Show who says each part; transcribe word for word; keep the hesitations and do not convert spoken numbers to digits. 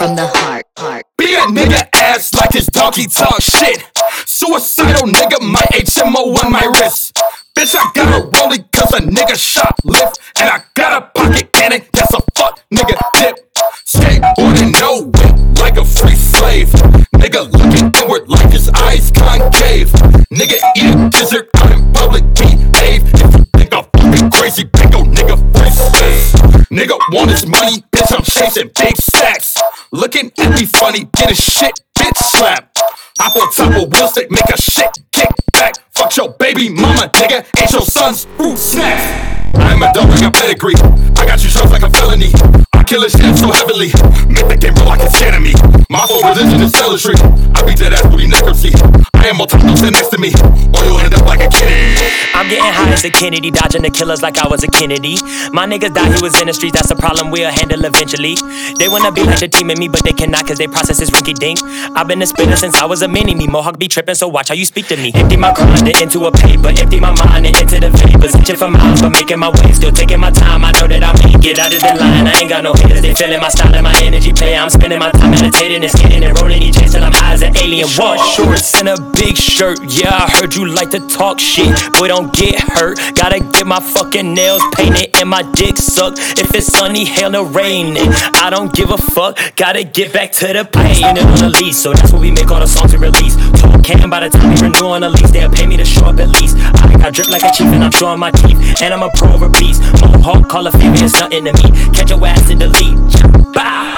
Speaker 1: from the heart, heart.
Speaker 2: Be a nigga ass like his donkey talk shit. Suicidal nigga, my H M O on my wrist. Bitch, I got a rollie cause a nigga shoplift. And I got a pocket cannon, that's a fuck nigga dip. Skateboarding no whip like a free slave. Nigga looking inward like his eyes concave. Nigga eat dessert out in public, behave. If you think I'm fucking crazy, bingo nigga faceless. Nigga want his money, bitch I'm chasing big stacks. Looking at me funny, get his shit bitch slapped. Hop on top of wheel stick, make a shit kick back. Fuck your baby mama, nigga, ain't your son's fruit snacks. I'm a dog, I got pedigree. I got you shows like a felony. I kill his shit so heavily, make the game roll like it's enemy. My whole religion is zealotry. I beat that ass booty necrocy. I am multiple sit next to me, or you'll end up like a Kennedy.
Speaker 3: I'm getting high as a Kennedy, dodging the killers like I was a Kennedy. My niggas died, he was in the streets, that's a problem we'll handle eventually. They wanna be like the team in me, but they cannot cause they process is rinky dink. I've been a spitter since I was a mini-me. Mohawk be tripping, so watch how you speak to me. Empty my grinder into a paper, empty my mind and into the vapors. Itching for miles, but making my way, still taking my time. I know that I make it out of the line. I ain't got no haters, they feeling my style and my energy play. I'm spending my time meditating and skating and rolling each till I'm high as an alien. Short shorts and a big shirt, yeah, I heard you like to talk shit. Boy, don't get hurt, gotta get my fucking nails painted and my dick sucked. If it's sunny, hell no raining, I don't give a fuck, gotta get back to the pain. And on the lease, so that's what we make all the songs we release. Talk can by the time we renew on the lease, they'll pay me to show up at least. I got drip like a chief and I'm showing my teeth, and I'm a pro over beast. Mohawk, call a female, it's nothing to me. Catch your ass in the lead, bow.